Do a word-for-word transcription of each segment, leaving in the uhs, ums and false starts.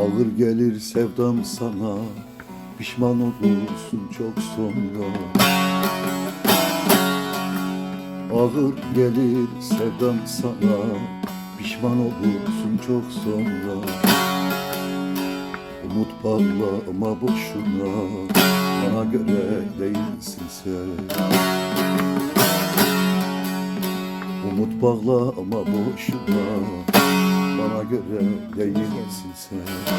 Ağır gelir sevdam sana, pişman olursun çok sonra. Ağır gelir sevdam sana, pişman olursun çok sonra. Umut bağlama boşuna, bana göre değilsin sen. Umut bağlama boşuna, bana göre değilsin sen.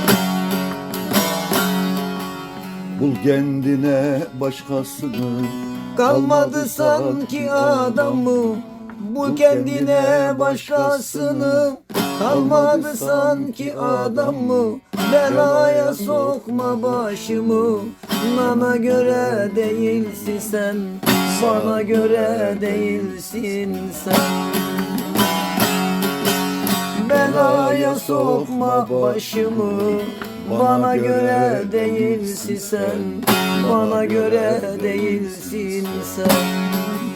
Bul kendine başkasını, Kalmadı sanki adamı. Bul kendine başkasını. Kalmadı sanki adamı. Belaya sokma başımı. Bana göre değilsin sen. Bana göre değilsin sen. Belaya sokma başımı. Bana göre değilsin sen. Bana göre değilsin sen.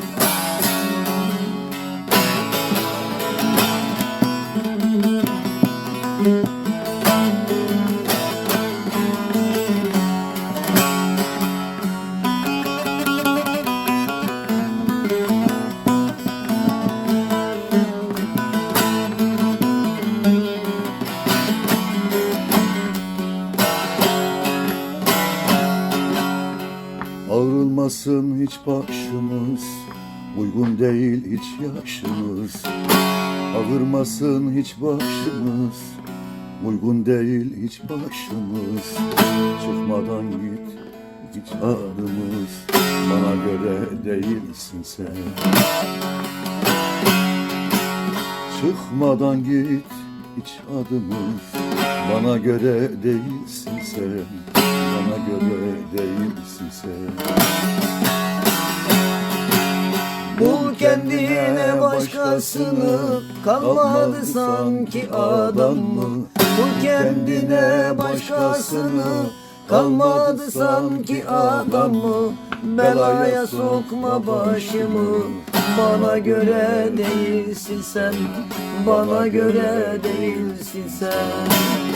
Ağrılmasın hiç başımız, uygun değil hiç yaşımız. Ağırmasın hiç başımız, uygun değil hiç başımız. Çıkmadan git hiç adımız, bana göre değilsin sen. Çıkmadan git hiç adımız, bana göre değilsin sen. Bana göre değilsin sen. Bul kendine başkasını. Kalmadı sanki adam mı? Bul kendine başkasını. Kalmadı sanki adam mı? Belaya sokma başımı. Bana göre değilsin sen. Bana göre değilsin sen.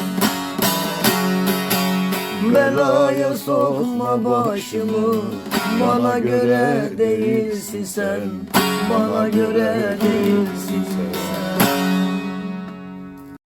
Belaya sokma başımı. Bana göre değilsin sen. Bana göre değilsin sen.